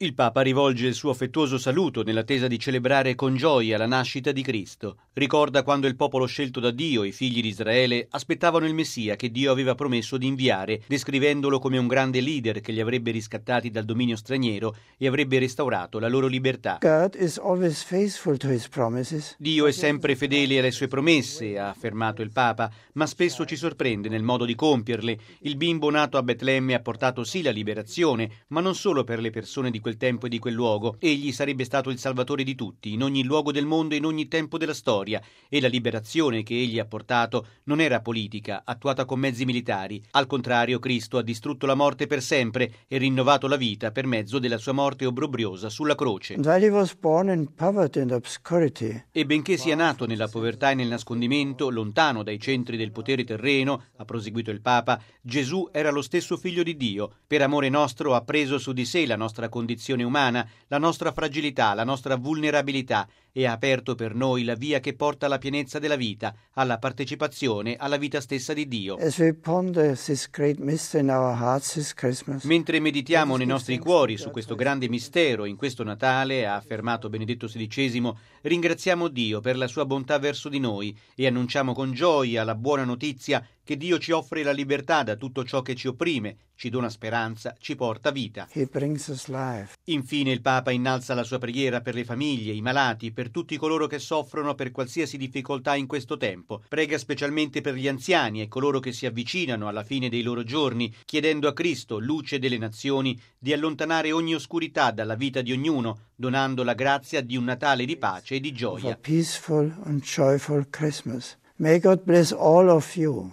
Il Papa rivolge il suo affettuoso saluto nell'attesa di celebrare con gioia la nascita di Cristo. Ricorda quando il popolo scelto da Dio, i figli di Israele, aspettavano il Messia che Dio aveva promesso di inviare, descrivendolo come un grande leader che li avrebbe riscattati dal dominio straniero e avrebbe restaurato la loro libertà. God is always faithful to his promises. Dio è sempre fedele alle sue promesse, ha affermato il Papa, ma spesso ci sorprende nel modo di compierle. Il bimbo nato a Betlemme ha portato sì la liberazione, ma non solo per le persone di quel tempo e di quel luogo. Egli sarebbe stato il salvatore di tutti, in ogni luogo del mondo e in ogni tempo della storia, e la liberazione che egli ha portato non era politica, attuata con mezzi militari. Al contrario, Cristo ha distrutto la morte per sempre e rinnovato la vita per mezzo della sua morte obbrobriosa sulla croce. And while he was born in poverty and obscurity, E benché sia nato nella povertà e nel nascondimento, lontano dai centri del potere terreno, ha proseguito il Papa, Gesù era lo stesso figlio di Dio. Per amore nostro ha preso su di sé la nostra condizione umana, la nostra fragilità, la nostra vulnerabilità e ha aperto per noi la via che porta alla pienezza della vita, alla partecipazione alla vita stessa di Dio. as we ponder this great mystery in our hearts this Christmas, Mentre meditiamo nei nostri cuori su questo grande mistero in questo Natale, ha affermato Benedetto XVI, ringraziamo Dio per la sua bontà verso di noi e annunciamo con gioia la buona notizia che Dio ci offre la libertà da tutto ciò che ci opprime, ci dona speranza, ci porta vita. he brings us life. Infine il Papa innalza la sua preghiera per le famiglie, i malati, per tutti coloro che soffrono per qualsiasi difficoltà in questo tempo. Prega specialmente per gli anziani e coloro che si avvicinano alla fine dei loro giorni, chiedendo a Cristo, luce delle nazioni, di allontanare ogni oscurità dalla vita di ognuno, donando la grazia di un Natale di pace e di Of a gioia. peaceful and joyful Christmas. May God bless all of you.